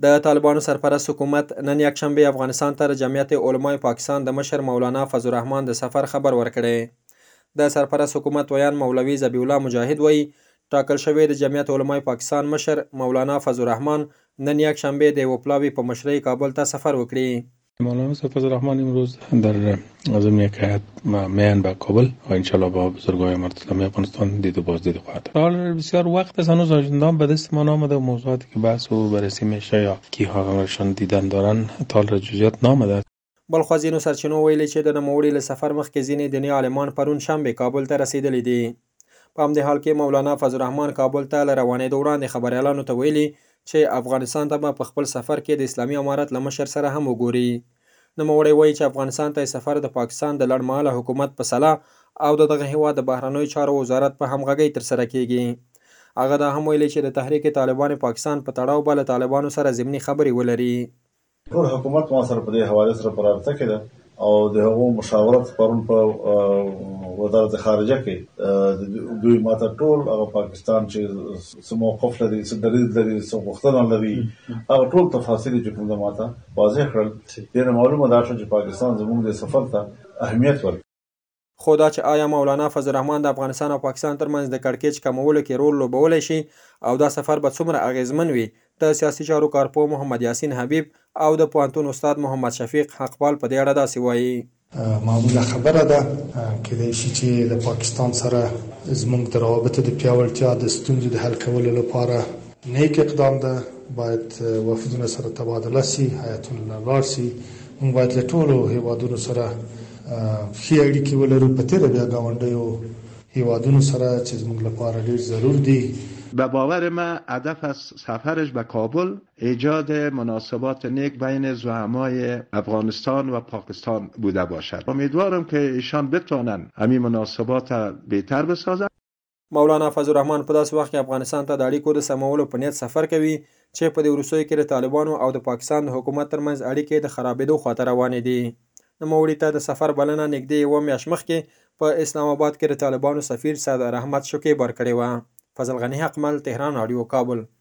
د طالبانو سرپرست حکومت نن یکشنبه افغانستان ته د جمعیت علمای پاکستان د مشر مولانا فضل الرحمن د سفر خبر ورکړی. د سرپرست حکومت ویان مولوي ذبیح الله مجاهد وایي ټاکل شوی د جمعیت علمای پاکستان مشر مولانا فضل الرحمن نن یکشنبه د یوه پلاوی په مشرۍ کابل ته سفر وکړي. مولانا فضل الرحمن امروز در ضمن یک هیئت میان به کابل و انشالله با بزرگای مرتضی افغانستان دید و بازدید خواهد. حال بسیار وقت است هنوز آژنده‌ام به دست ما نامده و موضوعاتی که بحث و بررسی میشه یا کی‌ها دیدن دارن تا جزئیات نامده. بلخوا ځینو سرچینو ویلي چې د نوموړي له سفر مخکې ځینې دیني عالمان پرون شنبه کابل ته رسیدلي دي. په همدې حال کې مولانا فضل الرحمن کابل ته له روانېدو وړاندې خبریالانو ته ویلي چې افغانستان ته به په خپل سفر کې د اسلامي امارت له مشر سره هم وګوري. نوموړی وایي چې افغانستان ته سفر د پاکستان د لړمحاله حکومت په سلا او دغه هیواد د بهرنیو چارو وزارت په همغږۍ ترسره کیږي. هغه دا هم ویلي چې د تحریک طالبان پاکستان په تړاو به له طالبانو سره ضمني خبرې ولري. ټول حکومت ما سره په دې حواله سره په رابطه کې ده او د هغو مشاورت پرون په وزارت خارجه کې دوی ماته ټول هغه پاکستان چې څه موقف لري څه دریځ لري څه غوښتنه لري هغه ټول تفاصیل چې کوم ماته واضح کړل. ډېره معلومه ده چې پاکستان زموږ د سفر ته اهمیت ورکوي. خو دا چې آیا مولانا فضل الرحمن د افغانستان او پاکستان ترمنځ د کړکېچ کمولو کې رول لوبولی شي او دا سفر به څومره اغیزمن وي، د سیاسي چارو کارپوه محمد یاسین حبیب او د پوهنتون استاد محمد شفیق حقپال په دې اړه داسې وایي. معموله خبره ده کېدای شي چې د پاکستان سره زموږ د روابطو د پیاوړتیا د ستونزو د حل کولو لپاره نیک اقدام ده. باید وفدونه سره تبادله سي، هیئتونه لاړ سي. موږ باید له ټولو هیوادونو سره ښې اړیکې ولرو، په تېره بیا ګاونډیو هیوادونو سره چې زموږ لپاره ډېر ضرور دي. به باور من هدف از سفرش به کابل ایجاد مناسبات نیک بین زعمای افغانستان و پاکستان بوده باشد. امیدوارم که ایشان بتوانند همین مناسبات بهتر بسازند. مولانا فضل الرحمن په داسې وخت کې افغانستان ته د اړیکو د سمولو په نیت سفر کوي چې په دې وروستیو کې د طالبانو او د پاکستان د حکومت ترمنځ اړیکې د خرابېدو خواته روانې دي. نوموړي ته د سفر بلنه نږدې یوه میاشت مخکې په اسلام آباد کې د طالبانو سفیر سردار احمد شکیب ورکړې وه. فضل غنی حقمل، تهران رادیو، کابل.